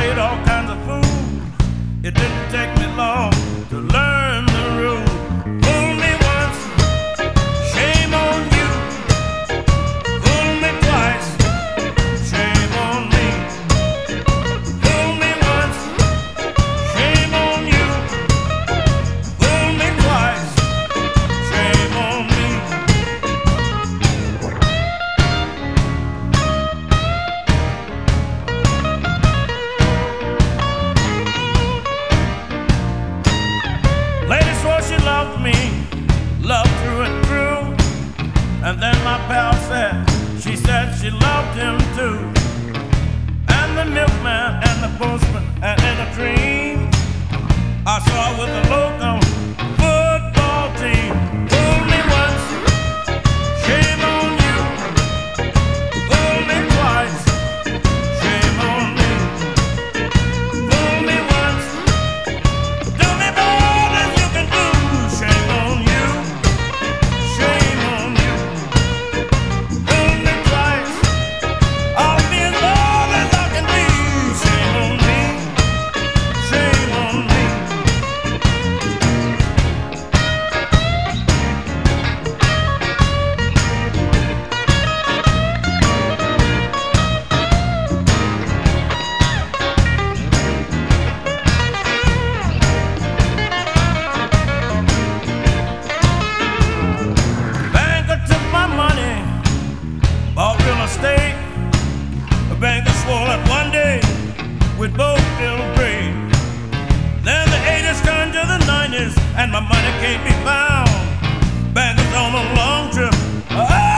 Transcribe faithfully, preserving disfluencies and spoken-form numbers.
ate all kinds of food. It didn't take me long to learn the rule. Fool me once, shame on you. Fool me twice, shame on me. Fool me once, shame on you. Fool me twice, shame on me. Lady swore she loved me, loved through and through. And then my pal said, she said she loved him too. And the milkman and the postman, and in a dream I saw her with a local football team. Fool me once, shame on you. Fool me twice, shame on me. Fool me once, do me more than you can do. Shame on you, shame on you. Fool me twice, I'll be as bold as I can be. Shame on me, shame on me. Banker took my money, bought real estate. The banker swore that one day we'd both feel great. Then the eighties turned to the nineties, and my money can't be found. Banker's on a long trip.